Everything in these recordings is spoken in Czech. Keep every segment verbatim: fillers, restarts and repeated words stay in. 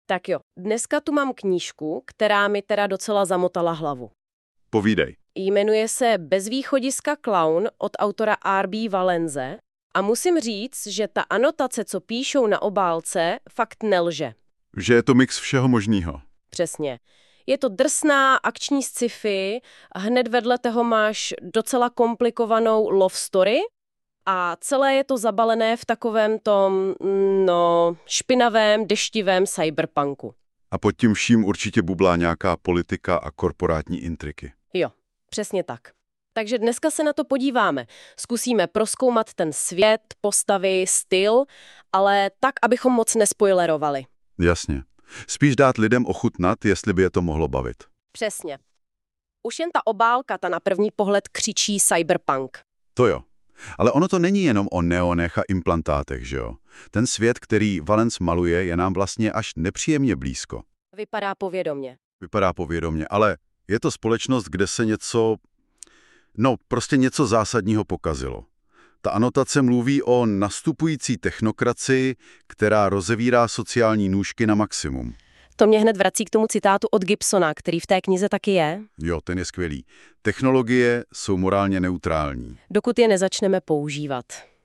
Tak jo, dneska tu mám knížku, která mi teda docela zamotala hlavu. Povídej. Jmenuje se Bezvýchodiska klaun od autora R B Valenze a musím říct, že ta anotace, co píšou na obálce, fakt nelže. Že je to mix všeho možného. Přesně. Je to drsná akční sci-fi, hned vedle toho máš docela komplikovanou love story a celé je to zabalené v takovém tom, no, špinavém, deštivém cyberpunku. A pod tím vším určitě bublá nějaká politika a korporátní intriky. Jo, přesně tak. Takže dneska se na to podíváme. Zkusíme prozkoumat ten svět, postavy, styl, ale tak, abychom moc nespoilerovali. Jasně. Spíš dát lidem ochutnat, jestli by je to mohlo bavit. Přesně. Už jen ta obálka, ta na první pohled křičí cyberpunk. To jo. Ale ono to není jenom o neonech a implantátech, že jo? Ten svět, který Valens maluje, je nám vlastně až nepříjemně blízko. Vypadá povědomně. Vypadá povědomně, ale je to společnost, kde se něco, no prostě něco zásadního pokazilo. Ta anotace mluví o nastupující technokracii, která rozevírá sociální nůžky na maximum. To mě hned vrací k tomu citátu od Gibsona, který v té knize taky je. Jo, ten je skvělý. Technologie jsou morálně neutrální. Dokud je nezačneme používat.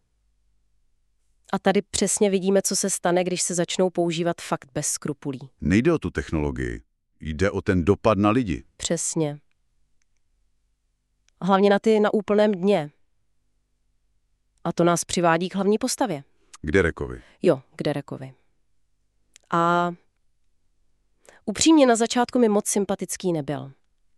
A tady přesně vidíme, co se stane, když se začnou používat fakt bez skrupulí. Nejde o tu technologii, jde o ten dopad na lidi. Přesně. Hlavně na ty na úplném dně. A to nás přivádí k hlavní postavě. K Derekovi. Jo, k Derekovi. A upřímně na začátku mi moc sympatický nebyl.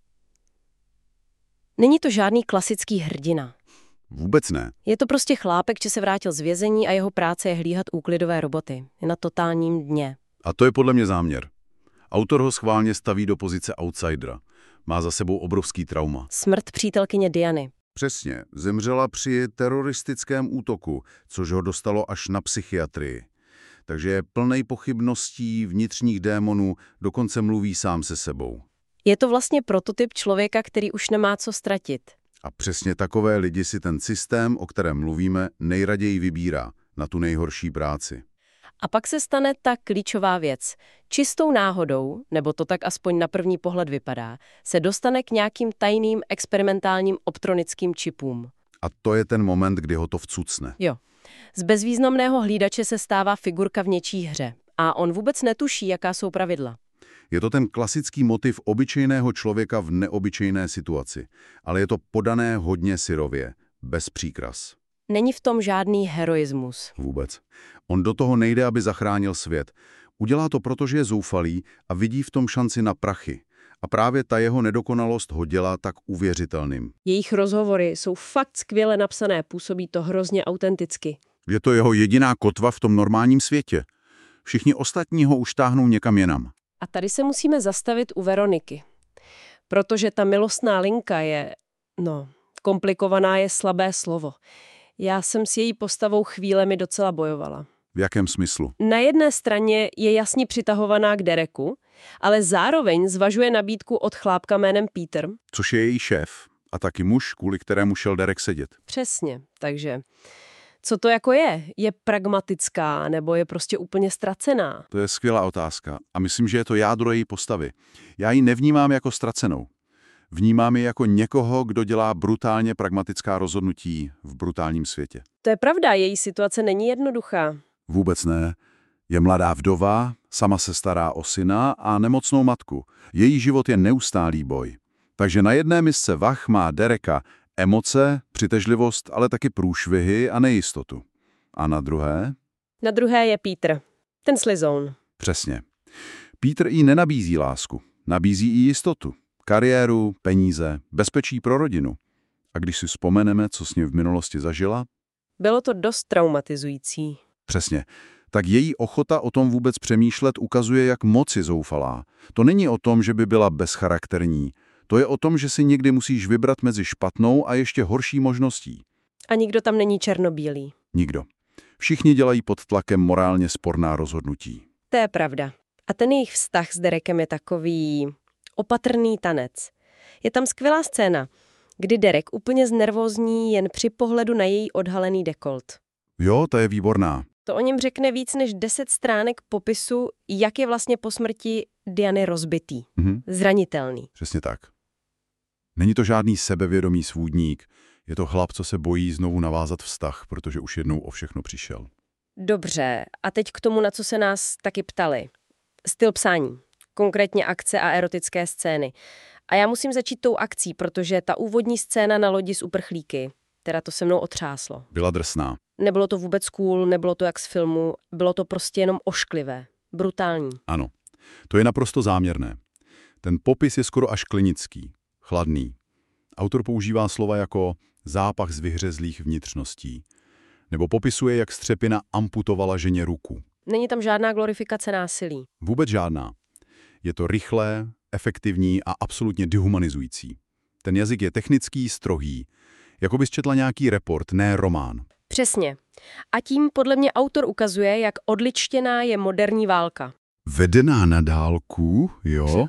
Není to žádný klasický hrdina. Vůbec ne. Je to prostě chlápek, že se vrátil z vězení a jeho práce je hlídat úklidové roboty. Je na totálním dně. A to je podle mě záměr. Autor ho schválně staví do pozice outsidera. Má za sebou obrovský trauma. Smrt přítelkyně Diany. Přesně. Zemřela při teroristickém útoku, což ho dostalo až na psychiatrii. Takže je plnej pochybností, vnitřních démonů, dokonce mluví sám se sebou. Je to vlastně prototyp člověka, který už nemá co ztratit. A přesně takové lidi si ten systém, o kterém mluvíme, nejraději vybírá na tu nejhorší práci. A pak se stane ta klíčová věc. Čistou náhodou, nebo to tak aspoň na první pohled vypadá, se dostane k nějakým tajným experimentálním optronickým čipům. A to je ten moment, kdy ho to vcucne. Jo. Z bezvýznamného hlídače se stává figurka v něčí hře. A on vůbec netuší, jaká jsou pravidla. Je to ten klasický motiv obyčejného člověka v neobyčejné situaci. Ale je to podané hodně syrově, bez příkras. Není v tom žádný heroismus. Vůbec. On do toho nejde, aby zachránil svět. Udělá to, protože je zoufalý a vidí v tom šanci na prachy. A právě ta jeho nedokonalost ho dělá tak uvěřitelným. Jejich rozhovory jsou fakt skvěle napsané, působí to hrozně autenticky. Je to jeho jediná kotva v tom normálním světě. Všichni ostatní ho už táhnou někam jinam. A tady se musíme zastavit u Veroniky. Protože ta milostná linka je, no, komplikovaná je slabé slovo. Já jsem s její postavou chvílemi docela bojovala. V jakém smyslu? Na jedné straně je jasně přitahovaná k Dereku, ale zároveň zvažuje nabídku od chlápka jménem Peter. Což je její šéf a taky muž, kvůli kterému šel Derek sedět. Přesně, takže co to jako je? Je pragmatická nebo je prostě úplně ztracená? To je skvělá otázka a myslím, že je to jádro její postavy. Já ji nevnímám jako ztracenou. Vnímám ji jako někoho, kdo dělá brutálně pragmatická rozhodnutí v brutálním světě. To je pravda, její situace není jednoduchá. Vůbec ne. Je mladá vdova, sama se stará o syna a nemocnou matku. Její život je neustálý boj. Takže na jedné misce vah má Dereka emoce, přitažlivost, ale taky průšvihy a nejistotu. A na druhé? Na druhé je Peter, ten slizoun. Přesně. Peter jí nenabízí lásku, nabízí jí jistotu. Kariéru, peníze, bezpečí pro rodinu. A když si vzpomeneme, co s ním v minulosti zažila? Bylo to dost traumatizující. Přesně. Tak její ochota o tom vůbec přemýšlet ukazuje, jak moc je zoufalá. To není o tom, že by byla bezcharakterní. To je o tom, že si někdy musíš vybrat mezi špatnou a ještě horší možností. A nikdo tam není černobílý. Nikdo. Všichni dělají pod tlakem morálně sporná rozhodnutí. To je pravda. A ten jejich vztah s Derekem je takový opatrný tanec. Je tam skvělá scéna, kdy Derek úplně znervózní jen při pohledu na její odhalený dekolt. Jo, ta je výborná. To o něm řekne víc než deset stránek popisu, jak je vlastně po smrti Diany rozbitý, Mhm. zranitelný. Přesně tak. Není to žádný sebevědomý svůdník, je to chlap, co se bojí znovu navázat vztah, protože už jednou o všechno přišel. Dobře, a teď k tomu, na co se nás taky ptali. Styl psání, konkrétně akce a erotické scény. A já musím začít tou akcí, protože ta úvodní scéna na lodi s uprchlíky, teda to se mnou otřáslo. Byla drsná. Nebylo to vůbec cool, nebylo to jak z filmu, bylo to prostě jenom ošklivé, brutální. Ano, to je naprosto záměrné. Ten popis je skoro až klinický, chladný. Autor používá slova jako zápach z vyhřezlých vnitřností. Nebo popisuje, jak střepina amputovala ženě ruku. Není tam žádná glorifikace násilí. Vůbec žádná. Je to rychlé, efektivní a absolutně dehumanizující. Ten jazyk je technický, strohý. Jako bys četla nějaký report, ne román. Přesně. A tím podle mě autor ukazuje, jak odličtěná je moderní válka. Vedená na dálku, jo?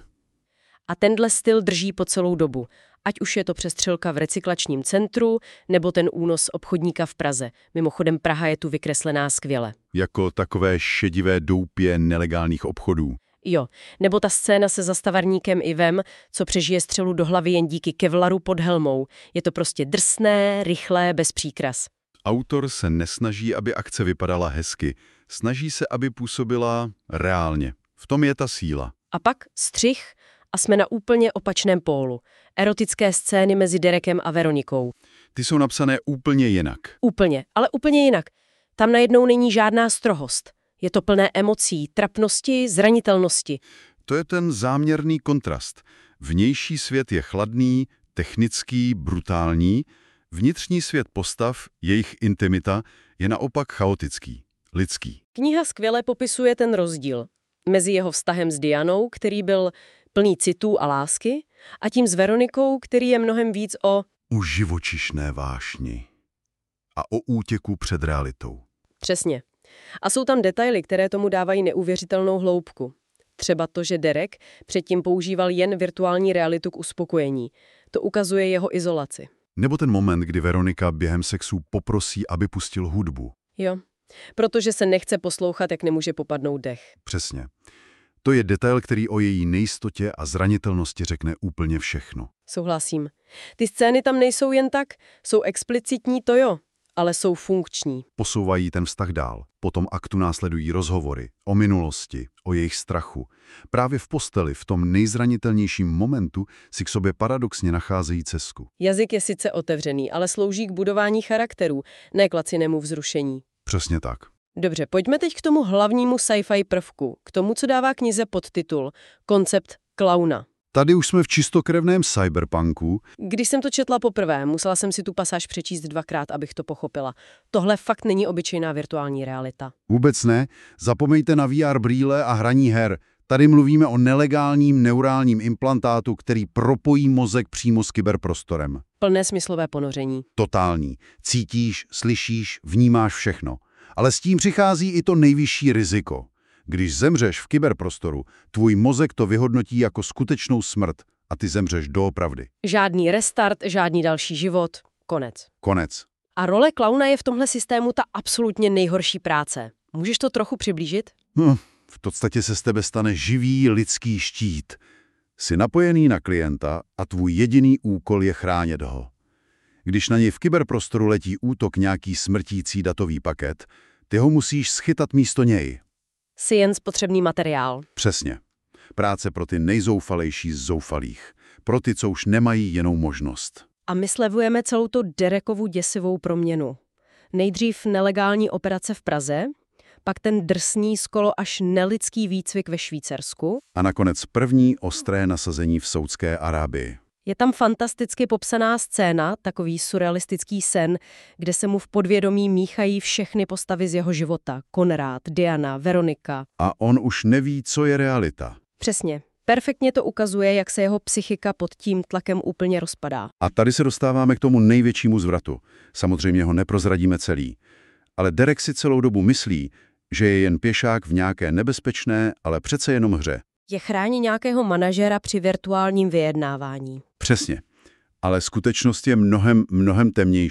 A tenhle styl drží po celou dobu. Ať už je to přestřelka v recyklačním centru, nebo ten únos obchodníka v Praze. Mimochodem Praha je tu vykreslená skvěle. Jako takové šedivé doupě nelegálních obchodů. Jo, nebo ta scéna se zastavarníkem Ivem, co přežije střelu do hlavy jen díky kevlaru pod helmou. Je to prostě drsné, rychlé, bez příkras. Autor se nesnaží, aby akce vypadala hezky. Snaží se, aby působila reálně. V tom je ta síla. A pak střih a jsme na úplně opačném pólu. Erotické scény mezi Derekem a Veronikou. Ty jsou napsané úplně jinak. Úplně, ale úplně jinak. Tam najednou není žádná strohost. Je to plné emocí, trapnosti, zranitelnosti. To je ten záměrný kontrast. Vnější svět je chladný, technický, brutální. Vnitřní svět postav, jejich intimita, je naopak chaotický, lidský. Kniha skvěle popisuje ten rozdíl mezi jeho vztahem s Dianou, který byl plný citů a lásky, a tím s Veronikou, který je mnohem víc o... U živočišné vášni a o útěku před realitou. Přesně. A jsou tam detaily, které tomu dávají neuvěřitelnou hloubku. Třeba to, že Derek předtím používal jen virtuální realitu k uspokojení. To ukazuje jeho izolaci. Nebo ten moment, kdy Veronika během sexu poprosí, aby pustil hudbu. Jo, protože se nechce poslouchat, jak nemůže popadnout dech. Přesně. To je detail, který o její nejistotě a zranitelnosti řekne úplně všechno. Souhlasím. Ty scény tam nejsou jen tak, jsou explicitní, to jo, ale jsou funkční. Posouvají ten vztah dál. Po tom aktu následují rozhovory o minulosti, o jejich strachu. Právě v posteli, v tom nejzranitelnějším momentu, si k sobě paradoxně nacházejí cestu. Jazyk je sice otevřený, ale slouží k budování charakterů, ne k lacinému vzrušení. Přesně tak. Dobře, pojďme teď k tomu hlavnímu sci-fi prvku, k tomu, co dává knize podtitul Koncept klauna. Tady už jsme v čistokrevném cyberpunku. Když jsem to četla poprvé, musela jsem si tu pasáž přečíst dvakrát, abych to pochopila. Tohle fakt není obyčejná virtuální realita. Vůbec ne. Zapomeňte na V R brýle a hraní her. Tady mluvíme o nelegálním neurálním implantátu, který propojí mozek přímo s kyberprostorem. Plné smyslové ponoření. Totální. Cítíš, slyšíš, vnímáš všechno. Ale s tím přichází i to nejvyšší riziko. Když zemřeš v kyberprostoru, tvůj mozek to vyhodnotí jako skutečnou smrt a ty zemřeš doopravdy. Žádný restart, žádný další život. Konec. Konec. A role klauna je v tomhle systému ta absolutně nejhorší práce. Můžeš to trochu přiblížit? Hm, v podstatě se z tebe stane živý lidský štít. Jsi napojený na klienta a tvůj jediný úkol je chránit ho. Když na něj v kyberprostoru letí útok nějaký smrtící datový paket, ty ho musíš schytat místo něj. Jsi jen spotřebný materiál. Přesně. Práce pro ty nejzoufalejší z zoufalých. Pro ty, co už nemají jinou možnost. A my slevujeme celou tu Derekovu děsivou proměnu. Nejdřív nelegální operace v Praze, pak ten drsný, skoro až nelidský výcvik ve Švýcarsku. A nakonec první ostré nasazení v Saudské Arábii. Je tam fantasticky popsaná scéna, takový surrealistický sen, kde se mu v podvědomí míchají všechny postavy z jeho života. Konrád, Diana, Veronika. A on už neví, co je realita. Přesně. Perfektně to ukazuje, jak se jeho psychika pod tím tlakem úplně rozpadá. A tady se dostáváme k tomu největšímu zvratu. Samozřejmě ho neprozradíme celý. Ale Derek si celou dobu myslí, že je jen pěšák v nějaké nebezpečné, ale přece jenom hře. Je chrání nějakého manažera při virtuálním vyjednávání. Přesně. Ale skutečnost je mnohem, mnohem temnější.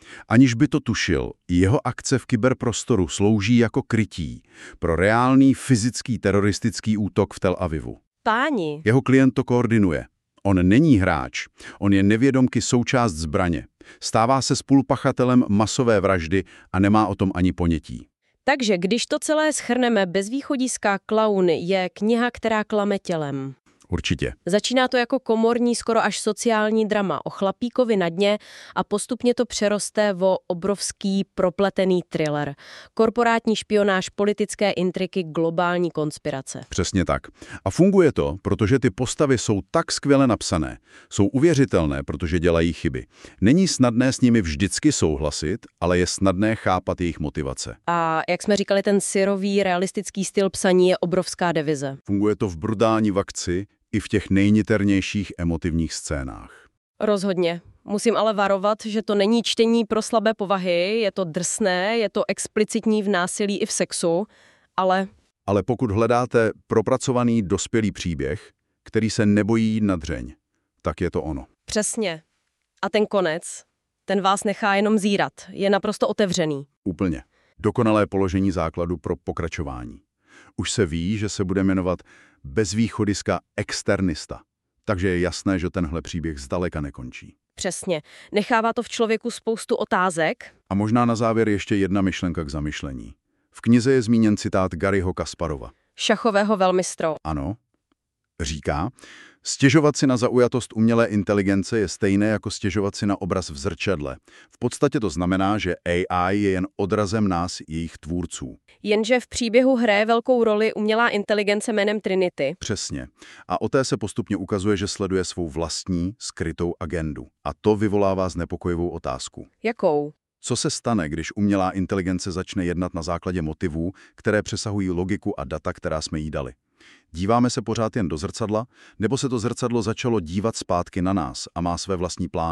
Aniž by to tušil, jeho akce v kyberprostoru slouží jako krytí pro reálný fyzický teroristický útok v Tel Avivu. Páni. Jeho klient to koordinuje. On není hráč, on je nevědomky součást zbraně. Stává se spolupachatelem masové vraždy a nemá o tom ani ponětí. Takže když to celé shrneme, Bezvýchodiská klaun je kniha, která klame tělem. Určitě. Začíná to jako komorní, skoro až sociální drama o chlapíkovi na dně a postupně to přeroste o obrovský propletený thriller. Korporátní špionáž, politické intriky, globální konspirace. Přesně tak. A funguje to, protože ty postavy jsou tak skvěle napsané. Jsou uvěřitelné, protože dělají chyby. Není snadné s nimi vždycky souhlasit, ale je snadné chápat jejich motivace. A jak jsme říkali, ten syrový, realistický styl psaní je obrovská devize. Funguje to v brutální vakci i v těch nejniternějších emotivních scénách. Rozhodně. Musím ale varovat, že to není čtení pro slabé povahy, je to drsné, je to explicitní v násilí i v sexu, ale... Ale pokud hledáte propracovaný dospělý příběh, který se nebojí na dřeň, tak je to ono. Přesně. A ten konec, ten vás nechá jenom zírat. Je naprosto otevřený. Úplně. Dokonalé položení základu pro pokračování. Už se ví, že se bude jmenovat Bezvýchodiska externista. Takže je jasné, že tenhle příběh zdaleka nekončí. Přesně. Nechává to v člověku spoustu otázek. A možná na závěr ještě jedna myšlenka k zamyšlení. V knize je zmíněn citát Garyho Kasparova. Šachového velmistra. Ano. Říká, stěžovat si na zaujatost umělé inteligence je stejné jako stěžovat si na obraz v zrčadle. V podstatě to znamená, že A I je jen odrazem nás, jejich tvůrců. Jenže v příběhu hraje velkou roli umělá inteligence jménem Trinity. Přesně. A o té se postupně ukazuje, že sleduje svou vlastní skrytou agendu. A to vyvolává znepokojivou otázku. Jakou? Co se stane, když umělá inteligence začne jednat na základě motivů, které přesahují logiku a data, která jsme jí dali? Díváme se pořád jen do zrcadla, nebo se to zrcadlo začalo dívat zpátky na nás a má své vlastní plány?